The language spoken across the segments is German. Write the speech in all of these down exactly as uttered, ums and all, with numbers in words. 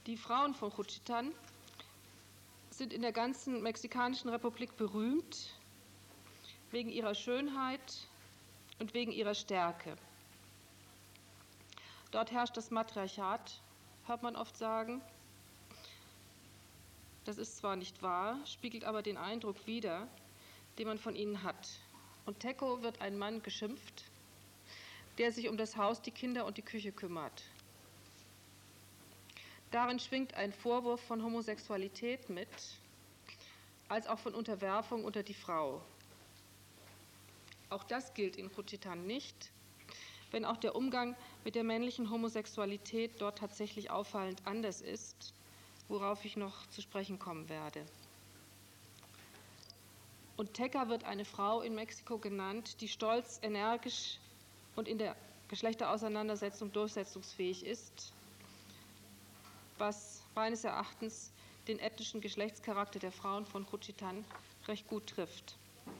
Die Frauen von Juchitán sind in der ganzen Mexikanischen Republik berühmt wegen ihrer Schönheit und wegen ihrer Stärke. Dort herrscht das Matriarchat, hört man oft sagen. Das ist zwar nicht wahr, spiegelt aber den Eindruck wider, den man von ihnen hat. Und Teco wird ein Mann geschimpft, der sich um das Haus, die Kinder und die Küche kümmert. Darin schwingt ein Vorwurf von Homosexualität mit, als auch von Unterwerfung unter die Frau. Auch das gilt in Juchitán nicht, wenn auch der Umgang mit der männlichen Homosexualität dort tatsächlich auffallend anders ist, worauf ich noch zu sprechen kommen werde. Und Teca wird eine Frau in Mexiko genannt, die stolz, energisch und in der Geschlechterauseinandersetzung durchsetzungsfähig ist, was meines Erachtens den ethnischen Geschlechtscharakter der Frauen von Juchitán recht gut trifft.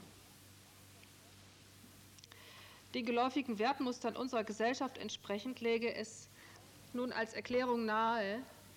Den geläufigen Wertmustern unserer Gesellschaft entsprechend läge es nun als Erklärung nahe,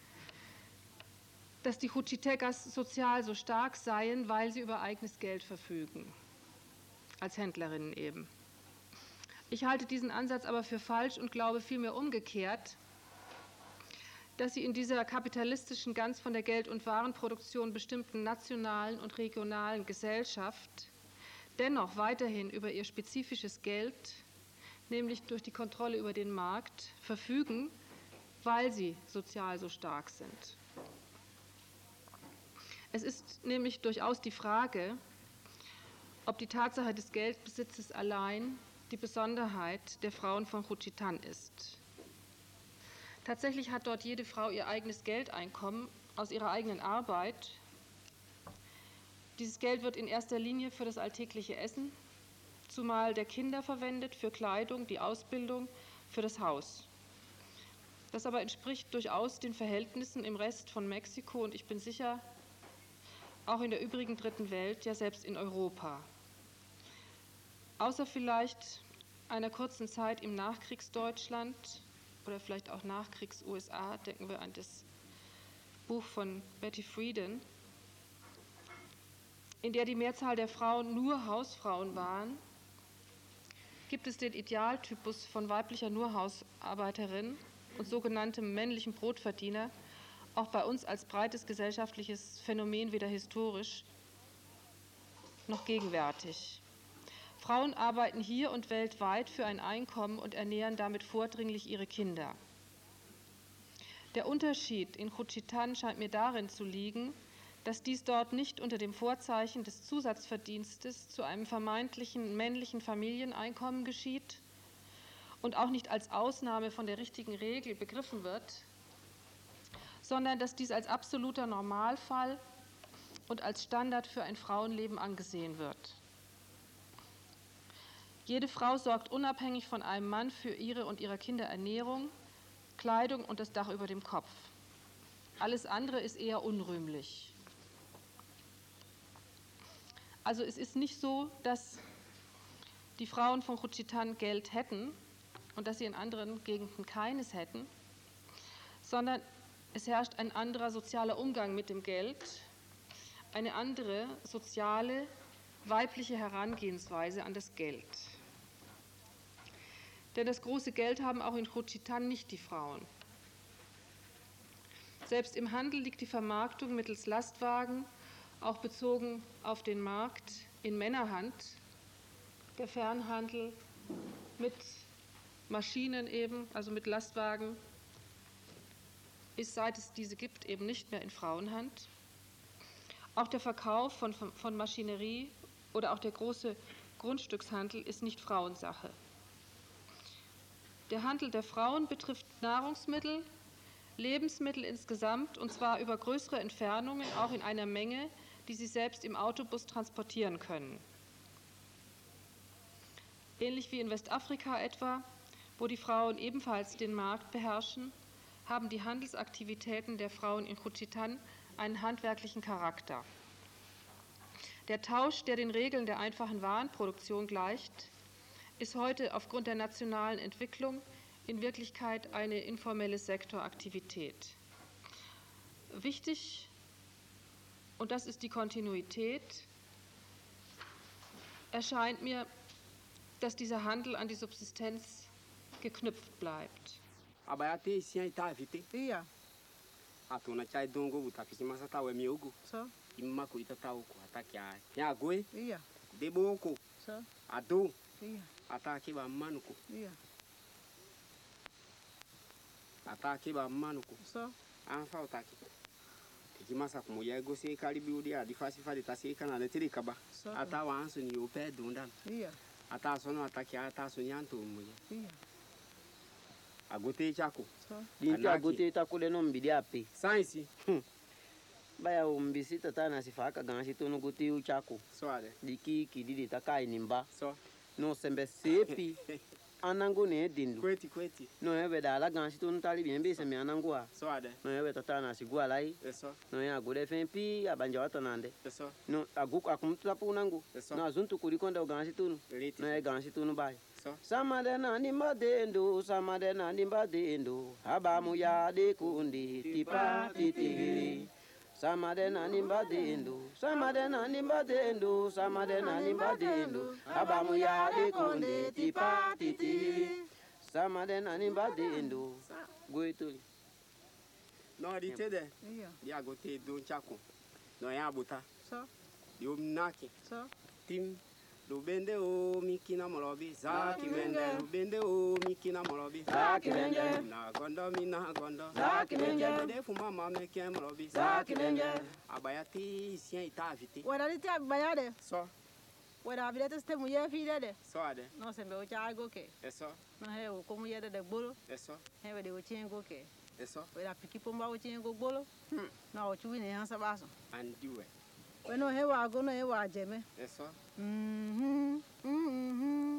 dass die Juchitecas sozial so stark seien, weil sie über eigenes Geld verfügen, als Händlerinnen eben. Ich halte diesen Ansatz aber für falsch und glaube vielmehr umgekehrt, dass sie in dieser kapitalistischen, ganz von der Geld- und Warenproduktion bestimmten nationalen und regionalen Gesellschaft dennoch weiterhin über ihr spezifisches Geld, nämlich durch die Kontrolle über den Markt, verfügen, weil sie sozial so stark sind. Es ist nämlich durchaus die Frage, ob die Tatsache des Geldbesitzes allein die Besonderheit der Frauen von Juchitán ist. Tatsächlich hat dort jede Frau ihr eigenes Geldeinkommen aus ihrer eigenen Arbeit. Dieses Geld wird in erster Linie für das alltägliche Essen, zumal der Kinder verwendet, für Kleidung, die Ausbildung, für das Haus. Das aber entspricht durchaus den Verhältnissen im Rest von Mexiko und ich bin sicher, auch in der übrigen dritten Welt, ja selbst in Europa. Außer vielleicht einer kurzen Zeit im Nachkriegsdeutschland oder vielleicht auch Nachkriegs-U S A, denken wir an das Buch von Betty Friedan, in der die Mehrzahl der Frauen nur Hausfrauen waren, gibt es den Idealtypus von weiblicher Nurhausarbeiterin und sogenanntem männlichen Brotverdiener auch bei uns als breites gesellschaftliches Phänomen weder historisch noch gegenwärtig. Frauen arbeiten hier und weltweit für ein Einkommen und ernähren damit vordringlich ihre Kinder. Der Unterschied in Juchitán scheint mir darin zu liegen, dass dies dort nicht unter dem Vorzeichen des Zusatzverdienstes zu einem vermeintlichen männlichen Familieneinkommen geschieht und auch nicht als Ausnahme von der richtigen Regel begriffen wird, sondern dass dies als absoluter Normalfall und als Standard für ein Frauenleben angesehen wird. Jede Frau sorgt unabhängig von einem Mann für ihre und ihrer Kinder Ernährung, Kleidung und das Dach über dem Kopf. Alles andere ist eher unrühmlich. Also es ist nicht so, dass die Frauen von Juchitán Geld hätten und dass sie in anderen Gegenden keines hätten, sondern es herrscht ein anderer sozialer Umgang mit dem Geld, eine andere soziale, weibliche Herangehensweise an das Geld. Denn das große Geld haben auch in Juchitán nicht die Frauen. Selbst im Handel liegt die Vermarktung mittels Lastwagen, auch bezogen auf den Markt, in Männerhand. Der Fernhandel mit Maschinen eben, also mit Lastwagen, ist, seit es diese gibt, eben nicht mehr in Frauenhand. Auch der Verkauf von, von, von Maschinerie oder auch der große Grundstückshandel ist nicht Frauensache. Der Handel der Frauen betrifft Nahrungsmittel, Lebensmittel insgesamt, und zwar über größere Entfernungen, auch in einer Menge, die sie selbst im Autobus transportieren können. Ähnlich wie in Westafrika etwa, wo die Frauen ebenfalls den Markt beherrschen, haben die Handelsaktivitäten der Frauen in Juchitán einen handwerklichen Charakter. Der Tausch, der den Regeln der einfachen Warenproduktion gleicht, ist heute aufgrund der nationalen Entwicklung in Wirklichkeit eine informelle Sektoraktivität. wichtig, und das ist die Kontinuität, erscheint mir, dass dieser Handel an die Subsistenz geknüpft bleibt. Aber ja, te sia ita vite. Iya. Atuna chai dongo butafiki masata we miogo. So. Imma ko itata uko ataki ai. Ya goe. Iya. Deboko. So. Ado. Iya. Ataki ba manuko. Iya. Ataki ba manuko. So. Anfa utaki. Tikimasa kumuya ego se karibi udi adifasi fadi tasika na letiri kaba. So. Ata wansu ni upe dundan. Iya. Ata sono ataki ata sonyanto muya. Iya. Agote chako. So. Dinti agote takule no mbidi ape. Science. Baya umbisi tatana sifaka ganshi tono gote u chako. So ade. Diki kididi takai nimba. So. No sembe sepi. Anango ne dindu. Kweti kweti. No ebe dala ganshi tono tali biembe sembe anango a. So ade. No ebe tatana sigua lai. Eso. No ya gode fempi abanja watonande. Eso. No aguku akumtu tapu nango. Eso. No azuntu kurikonda ganshi tono. Liti. No ya ganshi tono bai. So. Samade na nimba dendo, samade na nimba dendo, habamu ya de kundi, tipa titiri. Samade na nimba dendo, samade na nimba dendo, samade na nimba dendo, habamu ya de kundi, tipa titiri. Samade na nimba dendo, goituli. No ditede. Iya. Dia gote don chako. No ya buta. So. Dio mnaki. So. Tim Lubende o mikina molobi zaki bende lubende o mikina molobi Zaki bende na gondo mina gondo Zaki bende de fuma mama meke molobi Zaki bende abayati sien ita vite Wada liti abayade. so Wada abilete ste muye fide de. so ade No sembe o chago ke. eso No he o komu yede de bolo. eso He wede o chengo ke. eso Wada piki pomba o chengo bolo. hmm Na o chuwi ne hansa baso. andiwe Weno he wa go no he wa jeme. eso Mhm. Mhm.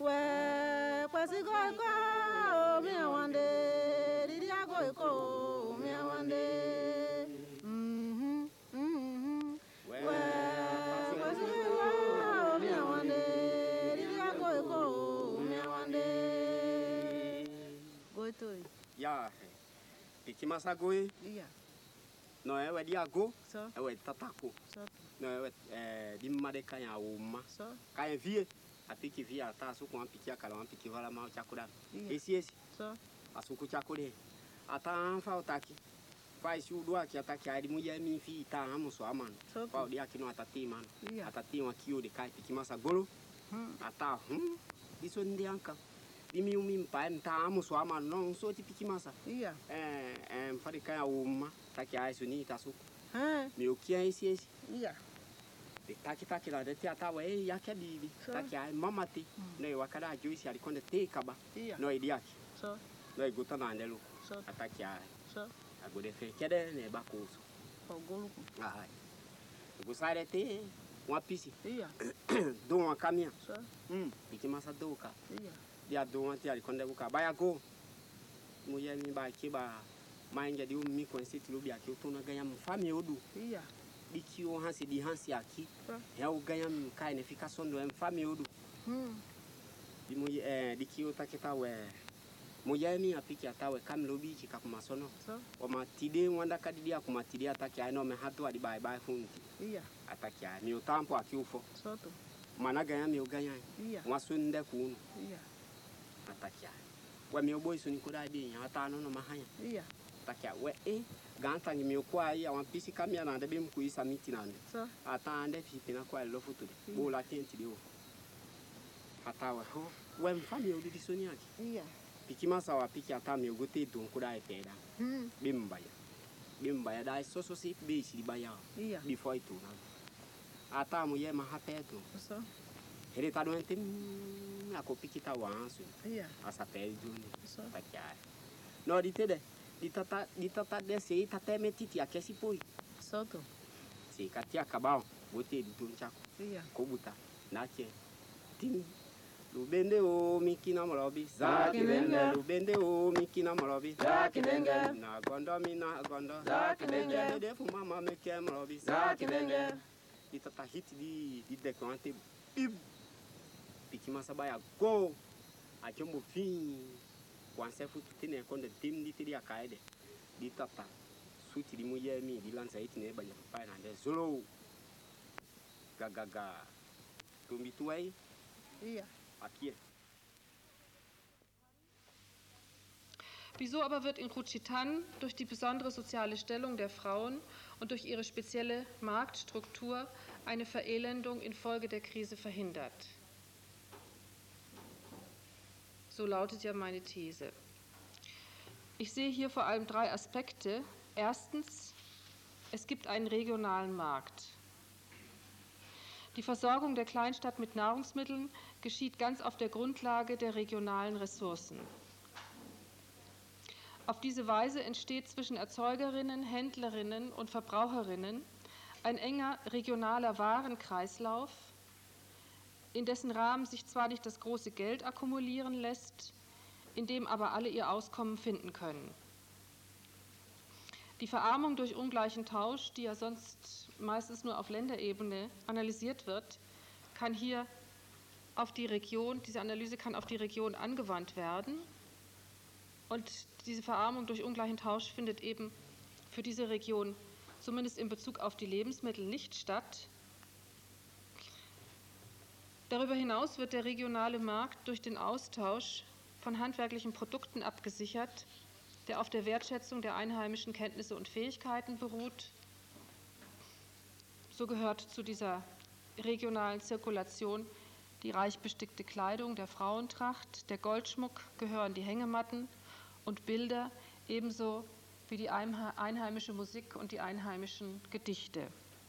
We kwasi go go mi awande. Didi ago ko mi awande. Mhm. Mhm. we We kwasi go go mi awande. Didi ago ko mi awande. Go to. ya ikimasa goe Iya. no ewe dia go So. ewe tatako So. no ewe eh dimade kanya uma So. kaya vie apiki vie ata su kwa piki akala wa piki wala ma chakura Iya. esi esi So. asuku chakure ata anfa utaki fai si udua ki ataki adi muja mi fi ta amu so aman So. kwa dia kino atati man Iya. atati wa kiyo de kai piki masa golo Hmm. ata hm diso ndi anka dimi umi mpa nta amu so aman no so ti piki masa Iya. eh eh mfari kaya uma taki ai suni tasu Ha. mi okia esi esi Iya. de taki taki la de ti ata wa eh yake bibi So. taki ai mama ti no e wakada joisi alikonde te kaba Iya. no idiaki So. no e gota na ndelu So. ataki ai So. agode fe kede ne bakuso O golo. ai gosare te uma pisi Iya. do uma caminha So. hum ikimasa doka Iya. dia do uma ti alikonde buka baya go muye mi ba kiba mainja di umi konsiti lubi aki utuna ganha mfami odu Iya. diki o hansi di hansi aqui So. é o ganha kai ne fica sondo é mfami odu Hmm. di muye eh diki o taketa we muye mi apiki atawe kam lobi ki kakumasono So. o matide wanda kadidi akumatide ataki ai no me hatu adi bye bye funti Iya. ataki ai mi o tampo aqui ufo So to. mana ganha mi o ganha Iya. wasunde kuno Iya. ataki ai wa mi o boy suni kuda di nya atano no mahanya Iya. ataki ai we eh ganta ngi mi o kwa ai awan pisi kamia na ndebe mkuisa miti nande So. atande fipi na kwa lo futude Mm. bola tenti dio atawe ho we mfami o di soni aki Iya. piki masa wa piki atami o gote don kuda e peda Hmm. bimbaya bimbaya dai so so si be si baya Iya. before itu na atamu ye mahapeto So. ele tá doente ako piki ta wansu Iya. asa pele juni So. takia no di tede di tata di tata desse aí tá até metiti aqui se põe So to. se katia kabao bote di don chako Iya. kobuta nache tim lubende o mikina molobi Zaki bende. lubende o mikina molobi Zaki bende na gondo mina gondo Zaki bende de fuma mama meke molobi Zaki bende di tata hit di di decoante ib piki masa baya go a chombo fin kwanse futu tine konde tim di tiri akaide di tata suti di muye mi di lansa iti ne banya pa na de zolo gagaga tumbi tuai Iya. akie. Wieso aber wird in Juchitán durch die besondere soziale Stellung der Frauen und durch ihre spezielle Marktstruktur eine Verelendung infolge der Krise verhindert? So lautet ja meine These. Ich sehe hier vor allem drei Aspekte. Erstens, es gibt einen regionalen Markt. Die Versorgung der Kleinstadt mit Nahrungsmitteln geschieht ganz auf der Grundlage der regionalen Ressourcen. Auf diese Weise entsteht zwischen Erzeugerinnen, Händlerinnen und Verbraucherinnen ein enger regionaler Warenkreislauf, in dessen Rahmen sich zwar nicht das große Geld akkumulieren lässt, in dem aber alle ihr Auskommen finden können. Die Verarmung durch ungleichen Tausch, die ja sonst meistens nur auf Länderebene analysiert wird, kann hier auf die Region, diese Analyse kann auf die Region angewandt werden. Und diese Verarmung durch ungleichen Tausch findet eben für diese Region zumindest in Bezug auf die Lebensmittel nicht statt. Darüber hinaus wird der regionale Markt durch den Austausch von handwerklichen Produkten abgesichert, der auf der Wertschätzung der einheimischen Kenntnisse und Fähigkeiten beruht. So gehört zu dieser regionalen Zirkulation die reich bestickte Kleidung der Frauentracht, der Goldschmuck, gehören die Hängematten und Bilder, ebenso wie die einheimische Musik und die einheimischen Gedichte.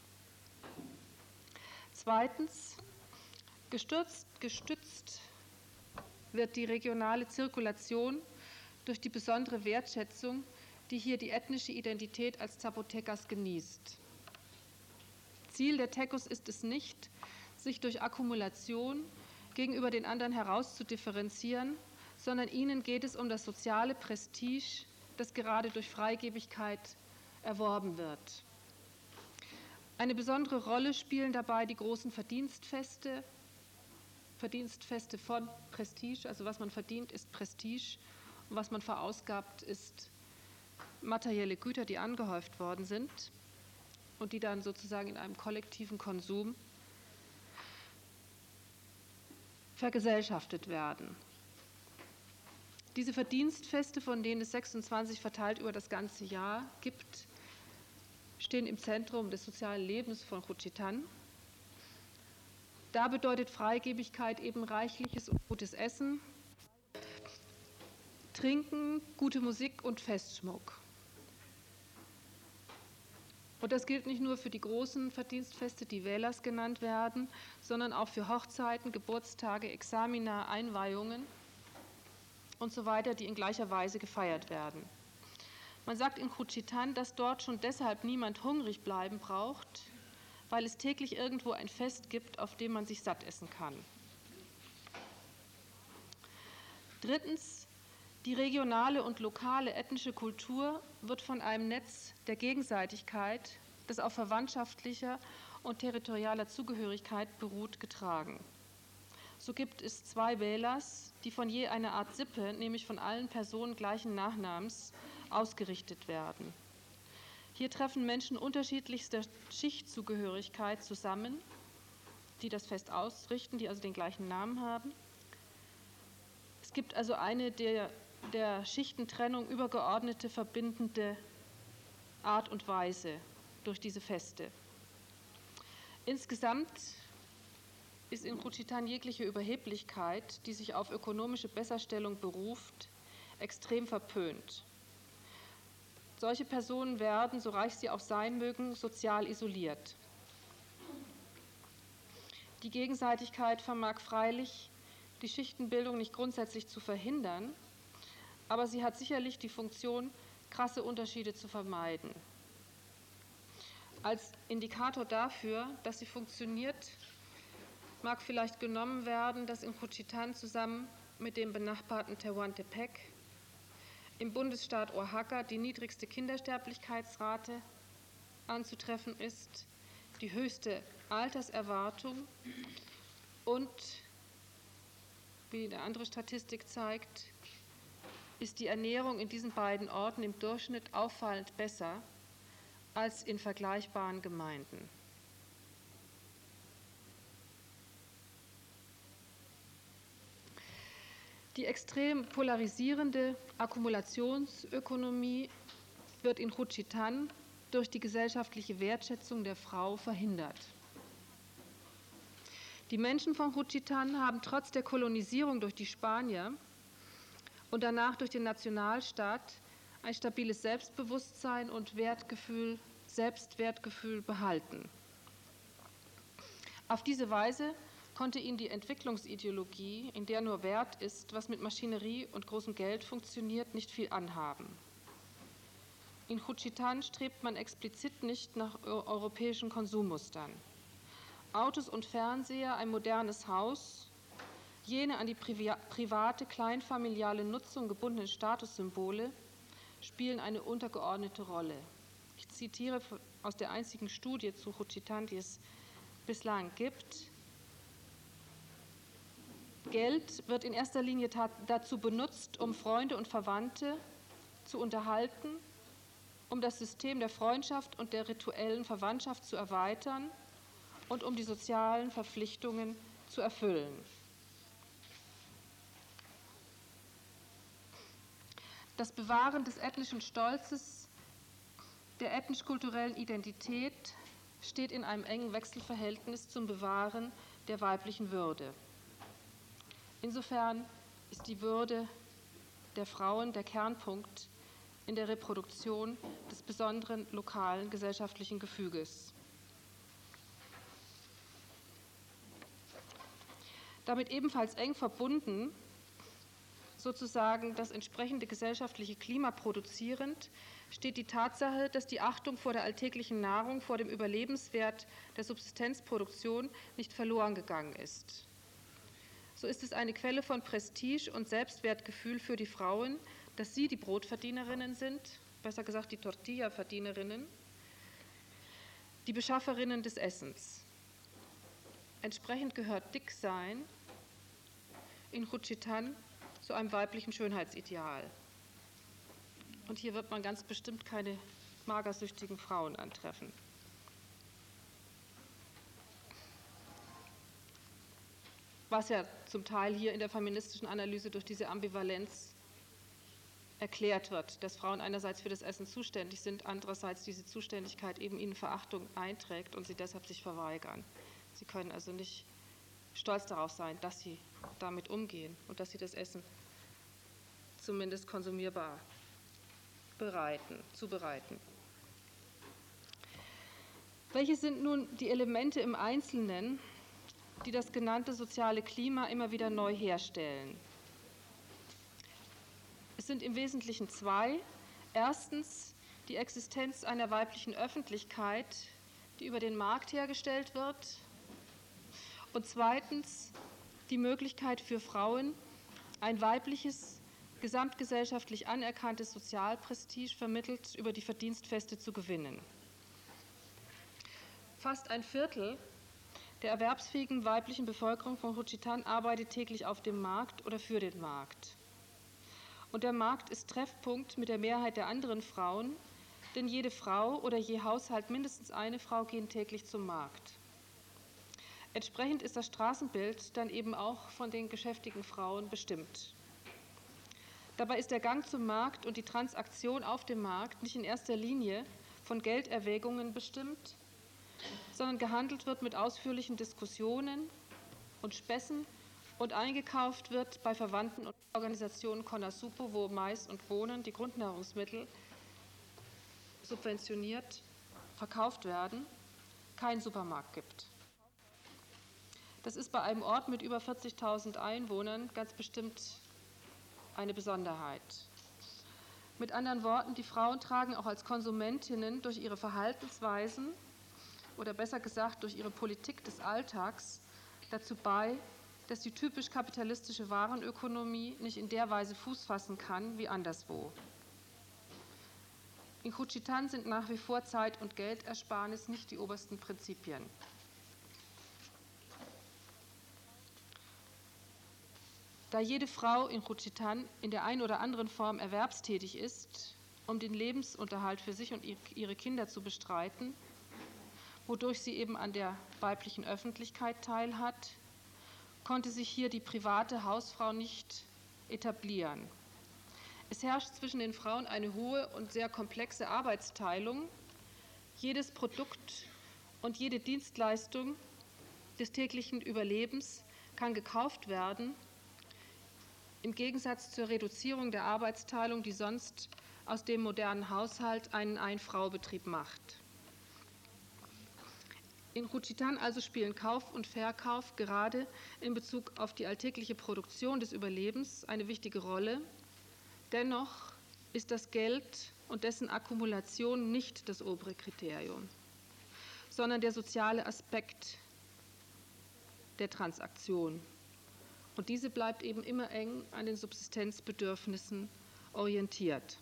Zweitens, gestützt, gestützt wird die regionale Zirkulation durch die besondere Wertschätzung, die hier die ethnische Identität als Zapotecas genießt. Ziel der Tecos ist es nicht, sich durch Akkumulation gegenüber den anderen herauszudifferenzieren, sondern ihnen geht es um das soziale Prestige, das gerade durch Freigebigkeit erworben wird. Eine besondere Rolle spielen dabei die großen Verdienstfeste, Verdienstfeste von Prestige, also was man verdient, ist Prestige und was man verausgabt, ist materielle Güter, die angehäuft worden sind und die dann sozusagen in einem kollektiven Konsum vergesellschaftet werden. Diese Verdienstfeste, von denen es sechsundzwanzig verteilt über das ganze Jahr gibt, stehen im Zentrum des sozialen Lebens von Juchitán. Da bedeutet Freigebigkeit eben reichliches und gutes Essen, Trinken, gute Musik und Festschmuck. Und das gilt nicht nur für die großen Verdienstfeste, die Velas genannt werden, sondern auch für Hochzeiten, Geburtstage, Examina, Einweihungen und so weiter, die in gleicher Weise gefeiert werden. Man sagt in Juchitán, dass dort schon deshalb niemand hungrig bleiben braucht, weil es täglich irgendwo ein Fest gibt, auf dem man sich satt essen kann. Drittens, die regionale und lokale ethnische Kultur wird von einem Netz der Gegenseitigkeit, das auf verwandtschaftlicher und territorialer Zugehörigkeit beruht, getragen. So gibt es zwei Velas, die von je einer Art Sippe, nämlich von allen Personen gleichen Nachnamens, ausgerichtet werden. Hier treffen Menschen unterschiedlichster Schichtzugehörigkeit zusammen, die das Fest ausrichten, die also den gleichen Namen haben. Es gibt also eine der, der Schichtentrennung übergeordnete, verbindende Art und Weise durch diese Feste. Insgesamt ist in Juchitán jegliche Überheblichkeit, die sich auf ökonomische Besserstellung beruft, extrem verpönt. Solche Personen werden, so reich sie auch sein mögen, sozial isoliert. Die Gegenseitigkeit vermag freilich die Schichtenbildung nicht grundsätzlich zu verhindern, aber sie hat sicherlich die Funktion, krasse Unterschiede zu vermeiden. Als Indikator dafür, dass sie funktioniert, mag vielleicht genommen werden, dass in Juchitán zusammen mit dem benachbarten Tehuantepec im Bundesstaat Oaxaca die niedrigste Kindersterblichkeitsrate anzutreffen ist, die höchste Alterserwartung und, wie eine andere Statistik zeigt, ist die Ernährung in diesen beiden Orten im Durchschnitt auffallend besser als in vergleichbaren Gemeinden. Die extrem polarisierende Akkumulationsökonomie wird in Juchitán durch die gesellschaftliche Wertschätzung der Frau verhindert. Die Menschen von Juchitán haben trotz der Kolonisierung durch die Spanier und danach durch den Nationalstaat ein stabiles Selbstbewusstsein und Wertgefühl, Selbstwertgefühl behalten. Auf diese Weise konnte ihnen die Entwicklungsideologie, in der nur Wert ist, was mit Maschinerie und großem Geld funktioniert, nicht viel anhaben. In Juchitán strebt man explizit nicht nach europäischen Konsummustern. Autos und Fernseher, ein modernes Haus, jene an die private, kleinfamiliale Nutzung gebundenen Statussymbole spielen eine untergeordnete Rolle. Ich zitiere aus der einzigen Studie zu Juchitán, die es bislang gibt. Geld wird in erster Linie dazu benutzt, um Freunde und Verwandte zu unterhalten, um das System der Freundschaft und der rituellen Verwandtschaft zu erweitern und um die sozialen Verpflichtungen zu erfüllen. Das Bewahren des ethnischen Stolzes, der ethnisch-kulturellen Identität steht in einem engen Wechselverhältnis zum Bewahren der weiblichen Würde. Insofern ist die Würde der Frauen der Kernpunkt in der Reproduktion des besonderen lokalen gesellschaftlichen Gefüges. Damit ebenfalls eng verbunden, sozusagen das entsprechende gesellschaftliche Klima produzierend, steht die Tatsache, dass die Achtung vor der alltäglichen Nahrung, vor dem Überlebenswert der Subsistenzproduktion nicht verloren gegangen ist. So ist es eine Quelle von Prestige und Selbstwertgefühl für die Frauen, dass sie die Brotverdienerinnen sind, besser gesagt die Tortilla-Verdienerinnen, die Beschafferinnen des Essens. Entsprechend gehört Dicksein in Juchitán zu einem weiblichen Schönheitsideal. Und hier wird man ganz bestimmt keine magersüchtigen Frauen antreffen. Was ja zum Teil hier in der feministischen Analyse durch diese Ambivalenz erklärt wird, dass Frauen einerseits für das Essen zuständig sind, andererseits diese Zuständigkeit eben ihnen Verachtung einträgt und sie deshalb sich verweigern. Sie können also nicht stolz darauf sein, dass sie damit umgehen und dass sie das Essen zumindest konsumierbar bereiten, zubereiten. Welche sind nun die Elemente im Einzelnen, die das genannte soziale Klima immer wieder neu herstellen? Es sind im Wesentlichen zwei. Erstens die Existenz einer weiblichen Öffentlichkeit, die über den Markt hergestellt wird. Und zweitens die Möglichkeit für Frauen, ein weibliches, gesamtgesellschaftlich anerkanntes Sozialprestige vermittelt über die Verdienstfeste zu gewinnen. Fast ein Viertel der erwerbsfähigen weiblichen Bevölkerung von Juchitán arbeitet täglich auf dem Markt oder für den Markt. Und der Markt ist Treffpunkt mit der Mehrheit der anderen Frauen, denn jede Frau oder je Haushalt mindestens eine Frau gehen täglich zum Markt. Entsprechend ist das Straßenbild dann eben auch von den geschäftigen Frauen bestimmt. Dabei ist der Gang zum Markt und die Transaktion auf dem Markt nicht in erster Linie von Gelderwägungen bestimmt, sondern gehandelt wird mit ausführlichen Diskussionen und Späßen und eingekauft wird bei Verwandten und Organisationen Conasupo, wo Mais und Bohnen, die Grundnahrungsmittel, subventioniert verkauft werden, keinen Supermarkt gibt. Das ist bei einem Ort mit über vierzigtausend Einwohnern ganz bestimmt eine Besonderheit. Mit anderen Worten, die Frauen tragen auch als Konsumentinnen durch ihre Verhaltensweisen oder besser gesagt durch ihre Politik des Alltags dazu bei, dass die typisch kapitalistische Warenökonomie nicht in der Weise Fuß fassen kann wie anderswo. In Juchitán sind nach wie vor Zeit- und Geldersparnis nicht die obersten Prinzipien. Da jede Frau in Juchitán in der einen oder anderen Form erwerbstätig ist, um den Lebensunterhalt für sich und ihre Kinder zu bestreiten, wodurch sie eben an der weiblichen Öffentlichkeit teilhat, konnte sich hier die private Hausfrau nicht etablieren. Es herrscht zwischen den Frauen eine hohe und sehr komplexe Arbeitsteilung. Jedes Produkt und jede Dienstleistung des täglichen Überlebens kann gekauft werden, im Gegensatz zur Reduzierung der Arbeitsteilung, die sonst aus dem modernen Haushalt einen Ein-Frau-Betrieb macht. In Juchitán also spielen Kauf und Verkauf gerade in Bezug auf die alltägliche Produktion des Überlebens eine wichtige Rolle. Dennoch ist das Geld und dessen Akkumulation nicht das obere Kriterium, sondern der soziale Aspekt der Transaktion. Und diese bleibt eben immer eng an den Subsistenzbedürfnissen orientiert.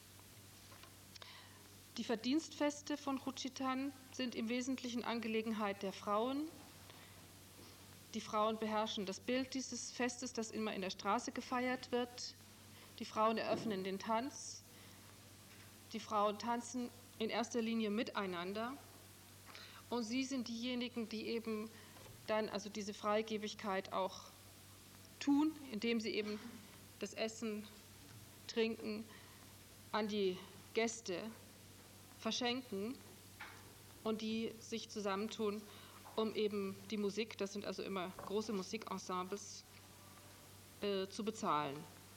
Die Verdienstfeste von Juchitán sind im Wesentlichen Angelegenheit der Frauen. Die Frauen beherrschen das Bild dieses Festes, das immer in der Straße gefeiert wird. Die Frauen eröffnen den Tanz. Die Frauen tanzen in erster Linie miteinander. Und sie sind diejenigen, die eben dann also diese Freigebigkeit auch tun, indem sie eben das Essen, Trinken an die Gäste verschenken und die sich zusammentun, um eben die Musik, das sind also immer große Musikensembles, äh, zu bezahlen.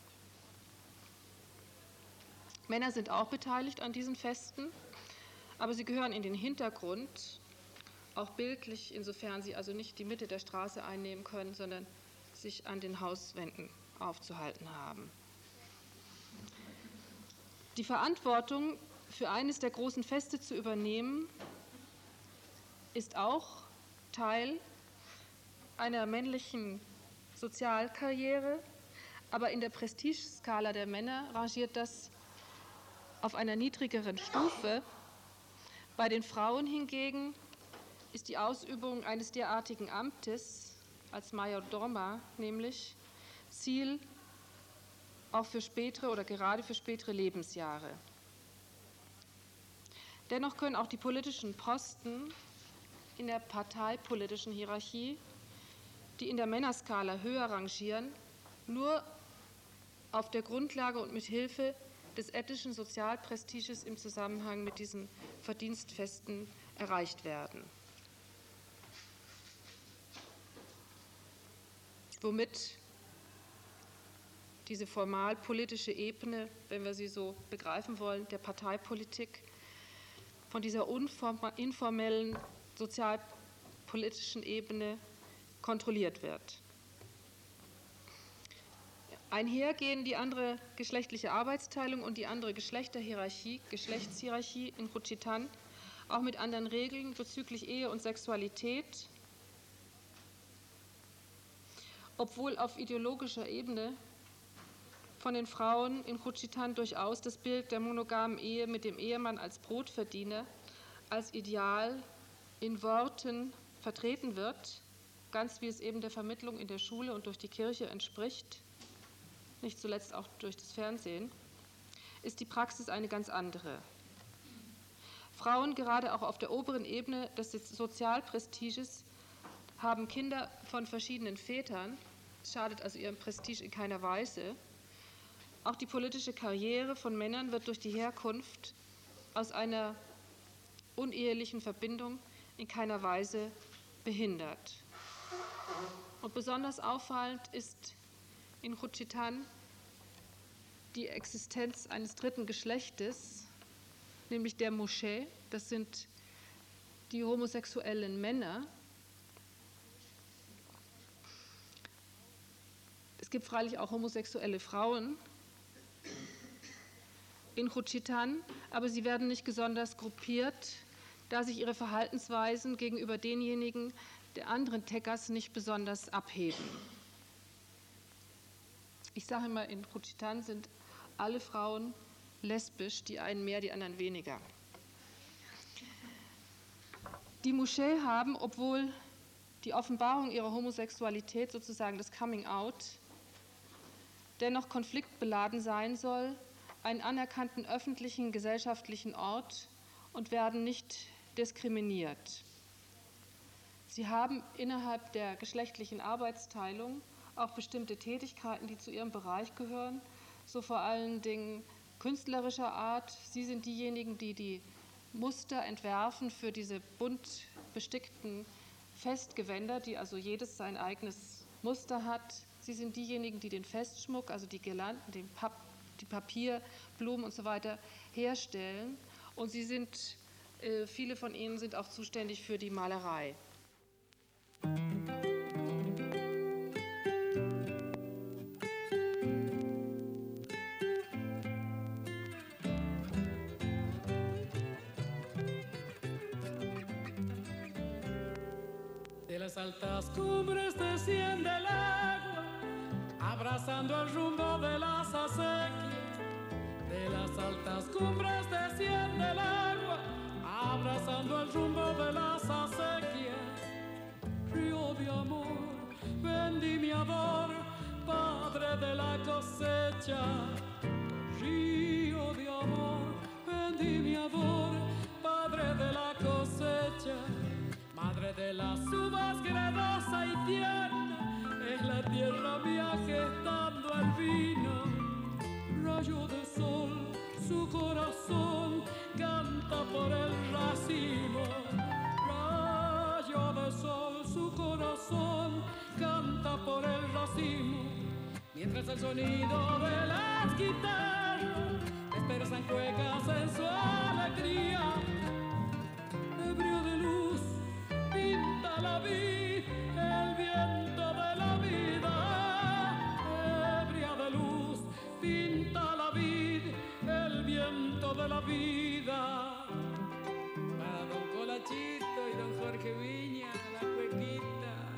Männer sind auch beteiligt an diesen Festen, aber sie gehören in den Hintergrund, auch bildlich, insofern sie also nicht die Mitte der Straße einnehmen können, sondern sich an den Hauswänden aufzuhalten haben. Die Verantwortung für eines der großen Feste zu übernehmen, ist auch Teil einer männlichen Sozialkarriere, aber in der Prestigeskala der Männer rangiert das auf einer niedrigeren Stufe. Bei den Frauen hingegen ist die Ausübung eines derartigen Amtes als Majordoma nämlich Ziel auch für spätere oder gerade für spätere Lebensjahre. Dennoch können auch die politischen Posten in der parteipolitischen Hierarchie, die in der Männerskala höher rangieren, nur auf der Grundlage und mit Hilfe des ethischen Sozialprestiges im Zusammenhang mit diesen Verdienstfesten erreicht werden. Womit diese formalpolitische Ebene, wenn wir sie so begreifen wollen, der Parteipolitik, von dieser informellen sozialpolitischen Ebene kontrolliert wird. Einher gehen die andere geschlechtliche Arbeitsteilung und die andere Geschlechterhierarchie, Geschlechtshierarchie in Juchitán, auch mit anderen Regeln bezüglich Ehe und Sexualität, obwohl auf ideologischer Ebene von den Frauen in Juchitán durchaus das Bild der monogamen Ehe mit dem Ehemann als Brotverdiener als Ideal in Worten vertreten wird, ganz wie es eben der Vermittlung in der Schule und durch die Kirche entspricht, nicht zuletzt auch durch das Fernsehen, ist die Praxis eine ganz andere. Frauen, gerade auch auf der oberen Ebene des Sozialprestiges, haben Kinder von verschiedenen Vätern, schadet also ihrem Prestige in keiner Weise. Auch die politische Karriere von Männern wird durch die Herkunft aus einer unehelichen Verbindung in keiner Weise behindert. Und besonders auffallend ist in Juchitán die Existenz eines dritten Geschlechtes, nämlich der Moschee. Das sind die homosexuellen Männer. Es gibt freilich auch homosexuelle Frauen in Juchitán, aber sie werden nicht besonders gruppiert, da sich ihre Verhaltensweisen gegenüber denjenigen der anderen Tekkers nicht besonders abheben. Ich sage immer, in Juchitán sind alle Frauen lesbisch, die einen mehr, die anderen weniger. Die Moschee haben, obwohl die Offenbarung ihrer Homosexualität, sozusagen das Coming Out, dennoch konfliktbeladen sein soll, einen anerkannten öffentlichen, gesellschaftlichen Ort und werden nicht diskriminiert. Sie haben innerhalb der geschlechtlichen Arbeitsteilung auch bestimmte Tätigkeiten, die zu ihrem Bereich gehören, so vor allen Dingen künstlerischer Art. Sie sind diejenigen, die die Muster entwerfen für diese bunt bestickten Festgewänder, die also jedes sein eigenes Muster hat. Sie sind diejenigen, die den Festschmuck, also die Girlanden, den Papp, die Papier, Blumen und so weiter herstellen. Und sie sind, äh, viele von ihnen sind auch zuständig für die Malerei. De las altas cumbres desciende el agua, abrazando el rumbo de las acequias. De las altas cumbres desciende el agua, abrazando el rumbo de las acequias. Río de amor, vendimiador, padre de la cosecha. Río de amor, vendimiador, padre de la cosecha. Madre de las uvas, gredosa y tierna, es la tierra mía gestando el vino. Rayo de sol, su corazón canta por el racimo. Rayo de sol, su corazón canta por el racimo. Mientras el sonido de las guitarras dispersan cuecas en su alegría. Ebrio de luz pinta la vid, el viento de la vida. Ebria de luz pinta la vid, el viento de la vida. Para don Colachito y don Jorge Viña, la cuequita.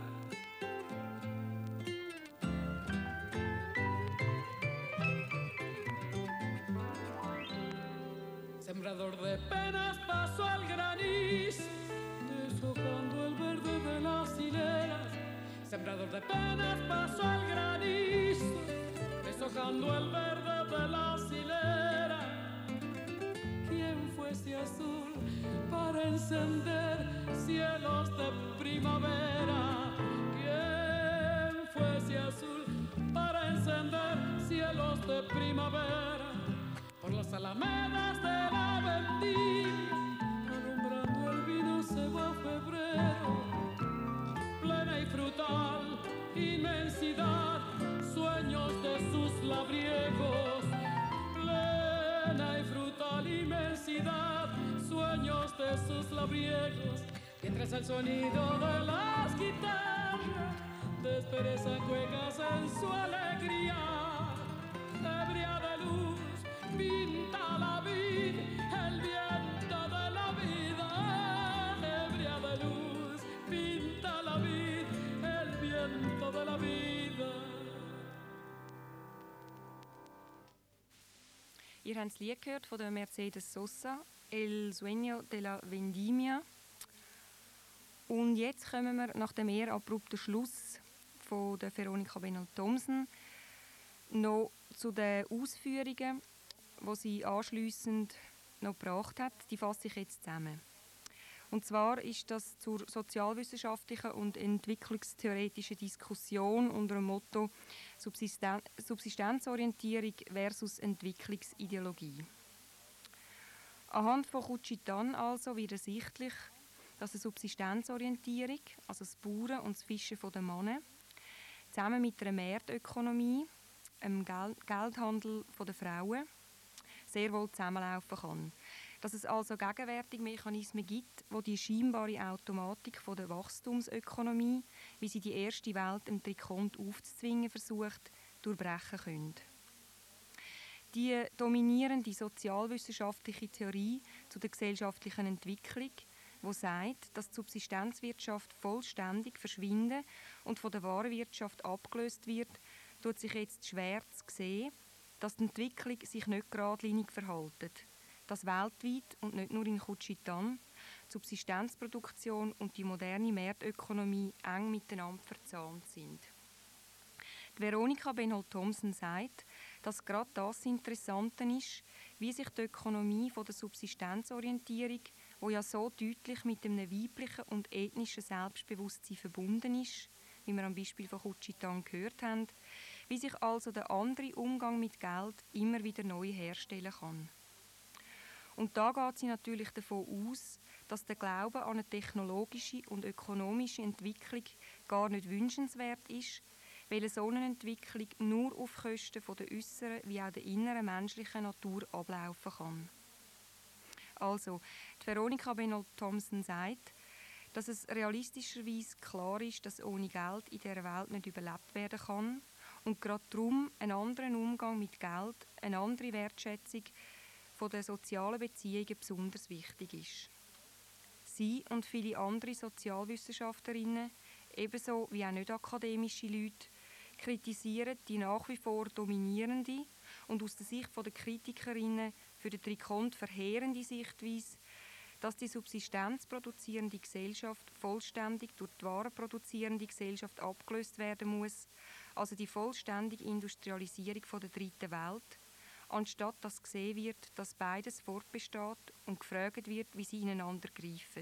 Sembrador de penas pasó al granizo, deshojando el verde de las hileras. Sembrador de penas pasó al granizo, deshojando el verde de las hileras. ¿Quién fuese azul para encender cielos de primavera? ¿Quién fuese azul para encender cielos de primavera? Por las alamedas de la vendimia, alumbrando el vino se va febrero. Plena y frutal inmensidad, sueños de sus labriegos. Plena y frutal inmensidad, sueños de sus labriegos. Mientras el sonido de las guitarras despereza cuecas en su alegría. Ebria de luz pinta la vid, el viento de la vida. Ebria de luz pinta la vid, el viento de la vida. Ihr habt das Lied gehört von der Mercedes Sosa, El Sueño de la Vendimia. Und jetzt kommen wir nach dem eher abrupten Schluss von der Veronika Bennold-Thomsen noch zu den Ausführungen, die sie anschliessend noch gebracht hat. Die fasse ich jetzt zusammen. Und zwar ist das zur sozialwissenschaftlichen und entwicklungstheoretischen Diskussion unter dem Motto Subsisten- Subsistenzorientierung versus Entwicklungsideologie. Anhand von Couchitan also wird ersichtlich, dass eine Subsistenzorientierung, also das Bauern und das Fischen der Männer, zusammen mit einer Marktökonomie, einem Gel- Geldhandel der Frauen, sehr wohl zusammenlaufen kann. Dass es also gegenwärtig Mechanismen gibt, die die scheinbare Automatik von der Wachstumsökonomie, wie sie die erste Welt im Trikont aufzuzwingen versucht, durchbrechen können. Die dominierende sozialwissenschaftliche Theorie zu der gesellschaftlichen Entwicklung, die sagt, dass die Subsistenzwirtschaft vollständig verschwinden und von der Warenwirtschaft abgelöst wird, tut sich jetzt schwer zu sehen, dass die Entwicklung sich nicht geradlinig verhält. Dass weltweit und nicht nur in Couchitan die Subsistenzproduktion und die moderne Marktökonomie eng miteinander verzahnt sind. Die Veronika Bennold-Thomsen sagt, dass gerade das Interessante ist, wie sich die Ökonomie von der Subsistenzorientierung, wo ja so deutlich mit einem weiblichen und ethnischen Selbstbewusstsein verbunden ist, wie wir am Beispiel von Kuchitan gehört haben, wie sich also der andere Umgang mit Geld immer wieder neu herstellen kann. Und da geht sie natürlich davon aus, dass der Glaube an eine technologische und ökonomische Entwicklung gar nicht wünschenswert ist, weil eine solche Entwicklung nur auf Kosten von der äußeren wie auch der inneren menschlichen Natur ablaufen kann. Also, die Veronika Benold-Thomsen sagt, dass es realistischerweise klar ist, dass ohne Geld in dieser Welt nicht überlebt werden kann und gerade darum einen anderen Umgang mit Geld, eine andere Wertschätzung von den sozialen Beziehungen besonders wichtig ist. Sie und viele andere Sozialwissenschaftlerinnen, ebenso wie auch nicht-akademische Leute, kritisieren die nach wie vor dominierende und aus der Sicht der Kritikerinnen für den Trikont verheerende Sichtweise, dass die subsistenzproduzierende Gesellschaft vollständig durch die warenproduzierende Gesellschaft abgelöst werden muss, also die vollständige Industrialisierung der dritten Welt, anstatt dass gesehen wird, dass beides fortbesteht und gefragt wird, wie sie ineinander greifen.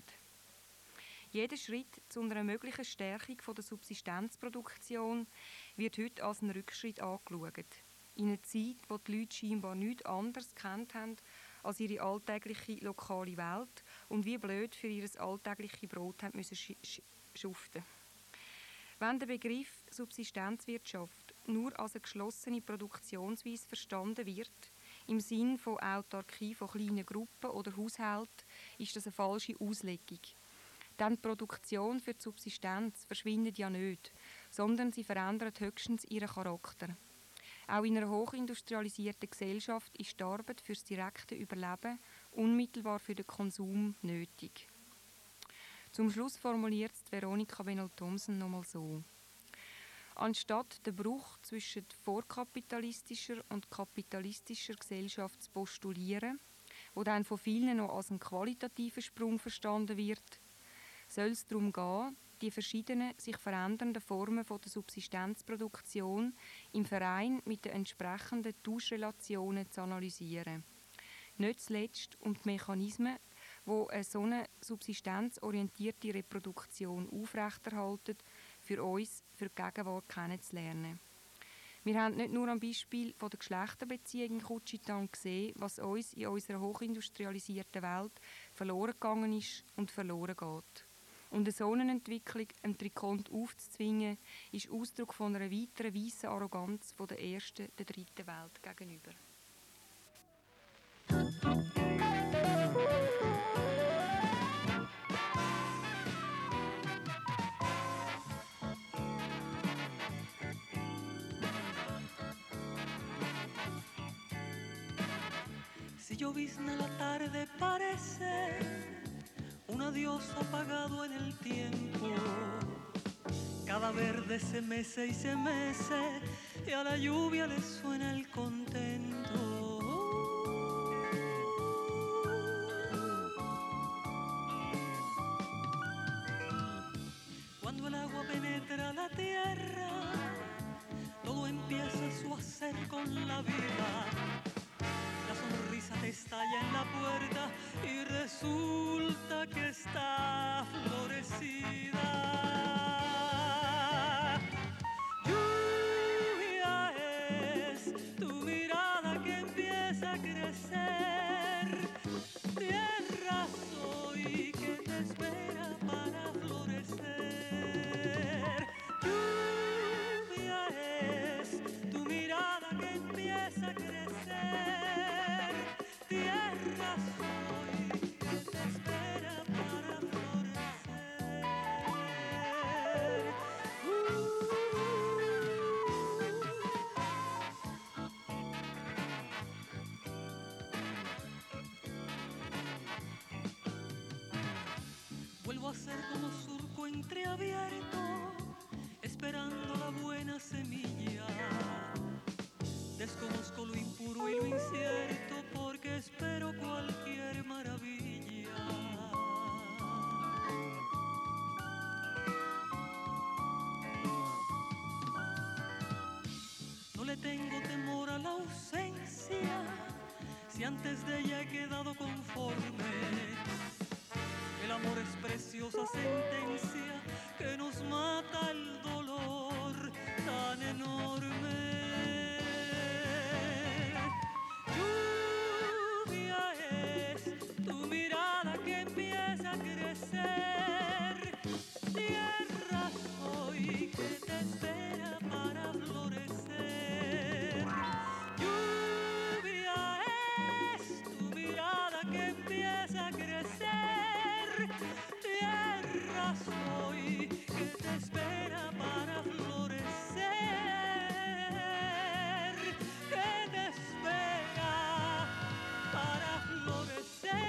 Jeder Schritt zu einer möglichen Stärkung der Subsistenzproduktion wird heute als ein Rückschritt angeschaut. In einer Zeit, in der die Leute scheinbar nichts anderes gekannt haben als ihre alltägliche lokale Welt und wie blöd für ihr alltägliches Brot haben müssen sch- schuften. Wenn der Begriff Subsistenzwirtschaft nur als eine geschlossene Produktionsweise verstanden wird, im Sinn von Autarkie von kleinen Gruppen oder Haushalten, ist das eine falsche Auslegung. Denn die Produktion für die Subsistenz verschwindet ja nicht, sondern sie verändert höchstens ihren Charakter. Auch in einer hochindustrialisierten Gesellschaft ist die Arbeit für das direkte Überleben unmittelbar für den Konsum nötig. Zum Schluss formuliert Veronika Benold-Thomsen nochmal so: Anstatt den Bruch zwischen vorkapitalistischer und kapitalistischer Gesellschaft zu postulieren, wo dann von vielen noch als ein qualitativer Sprung verstanden wird, soll es darum gehen, die verschiedenen sich verändernden Formen von der Subsistenzproduktion im Verein mit den entsprechenden Tauschrelationen zu analysieren. Nicht zuletzt um die Mechanismen, die eine so eine subsistenzorientierte Reproduktion aufrechterhalten, für uns, für die Gegenwart kennenzulernen. Wir haben nicht nur am Beispiel von der Geschlechterbeziehung in Kuchitan gesehen, was uns in unserer hochindustrialisierten Welt verloren gegangen ist und verloren geht. Und eine solche Entwicklung, einem Trikont aufzuzwingen, ist Ausdruck von einer weiteren weissen Arroganz von der ersten, der dritten Welt gegenüber. Si llovizna la tarde parece un adiós apagado en el tiempo. Cada verde se mece y se mece y a la lluvia le suena el contento. Cuando el agua penetra la tierra, todo empieza su hacer con la vida. La sonrisa te estalla en la puerta y resulta que está florecida. Lluvia es tu mirada que empieza a crecer. Tierra soy que te espera para florecer. Lluvia es tu mirada que empieza a crecer. Tierra soy que te espera para florecer. Uh. Vuelvo a ser como surco entreabierto, esperando la buena semilla. Desconozco lo impuro y lo incierto porque espero cualquier maravilla. No le tengo temor a la ausencia antes de ella he quedado conforme. El amor es preciosa sentencia que nos mata el dolor tan enorme. Lluvia es tu mirada que empieza a crecer. Tierra soy que te espera para florecer. Lluvia es tu mirada que empieza a crecer. Tierra soy que te espera para florecer. Que te espera para florecer.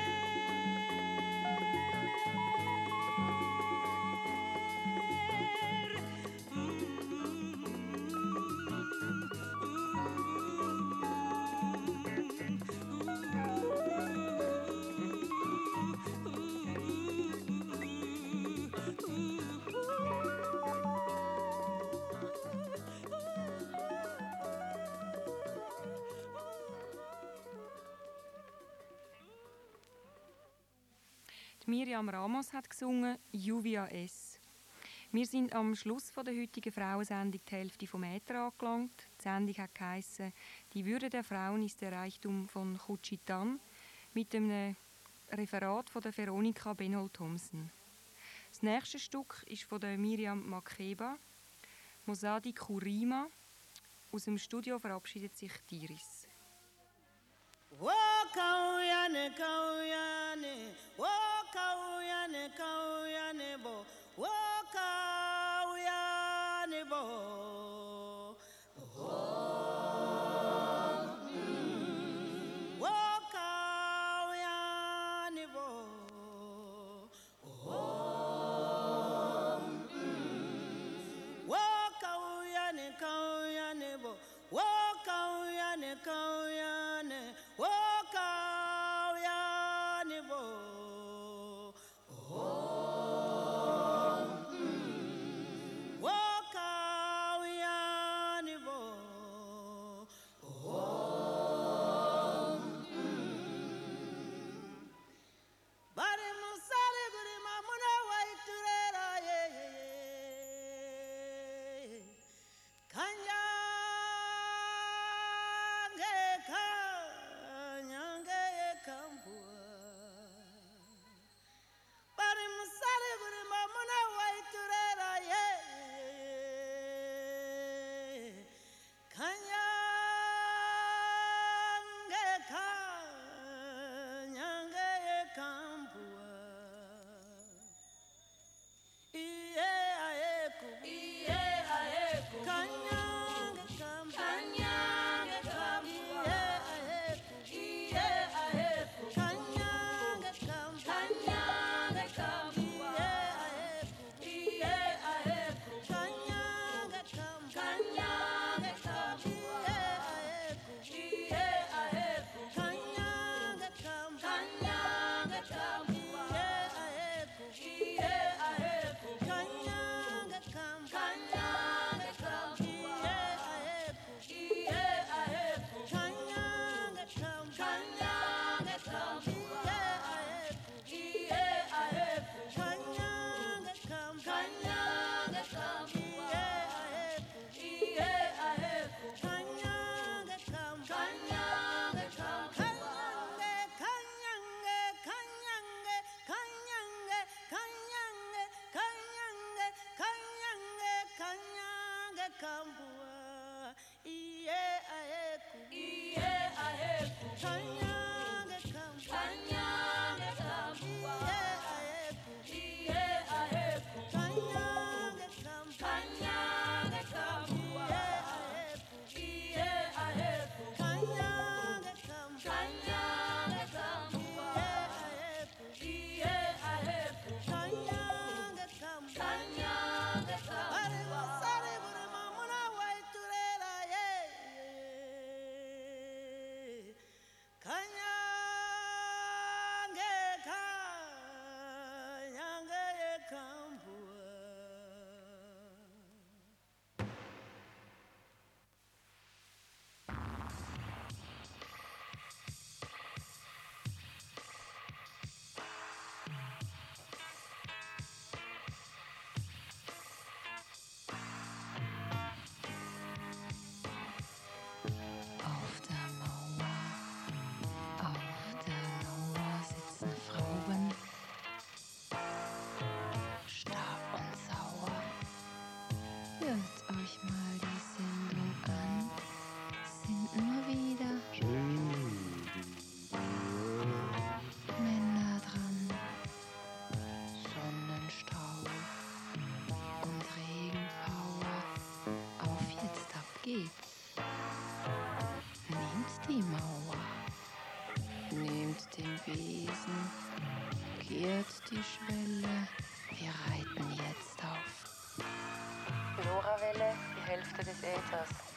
Miriam Ramos hat gesungen «Lluvia es». Wir sind am Schluss von der heutigen Frauensendung die Hälfte vom Äther angelangt. Die Sendung hat geheissen «Die Würde der Frauen ist der Reichtum von Khuchitan» mit einem Referat von der Veronika Benol-Thomsen. Das nächste Stück ist von der Miriam Makeba, «Mosadi Kurima». Aus dem Studio verabschiedet sich Iris. Wo kauyane kauyane, wo kauyane kauyane bo, wo kauyane bo, wo kauyane bo, wo kauyane kauyane bo, wo kauyane kauyane. Wo kauyane bo, Geehrt die Schwelle, wir reiten jetzt auf LoRaWelle, die Hälfte des Äthers.